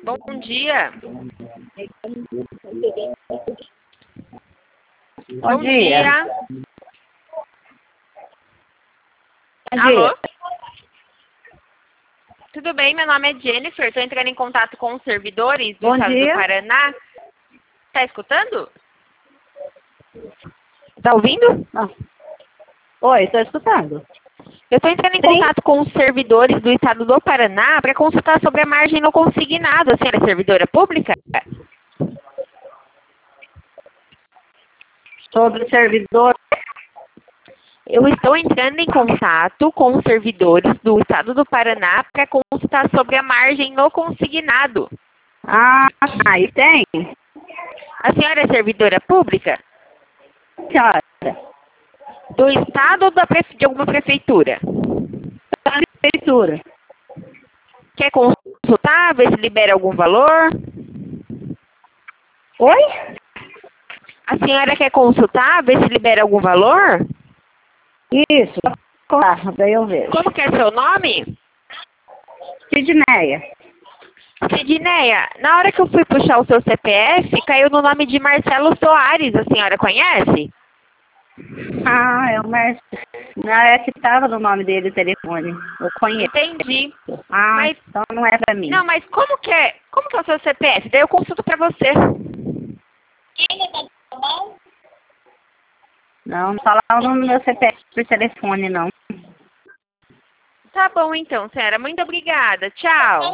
Bom dia. Bom dia. Alô? Tudo bem? Meu nome é Jennifer. Estou entrando em contato com os servidores do estado do Paraná. Tá escutando? Tá ouvindo? Não. Oi, estou escutando. Eu estou entrando em contato com os servidores do estado do Paraná para consultar sobre a margem no consignado. A senhora é servidora pública? Sobre o servidor. Eu estou entrando em contato com os servidores do estado do Paraná para consultar sobre a margem no consignado. Ah, e tem? A senhora é servidora pública? Senhora, Do estado ou de alguma prefeitura? da prefeitura. Quer consultar, ver se libera algum valor? Oi? A senhora quer consultar, ver se libera algum valor? Isso. Claro, daí eu vejo. Como que é seu nome? Sidneia. Sidneia, na hora que eu fui puxar o seu CPF, caiu no nome de Marcelo Soares. A senhora conhece? Ah, é o Márcio. Não é que estava no nome dele o telefone. Eu conheço. Entendi. Ah, Mas, então não é pra mim. não, mas como que é o seu CPF? Daí eu consulto pra você. Não falar o nome do meu CPF por telefone, não. Tá bom então, senhora. Muito obrigada. Tchau.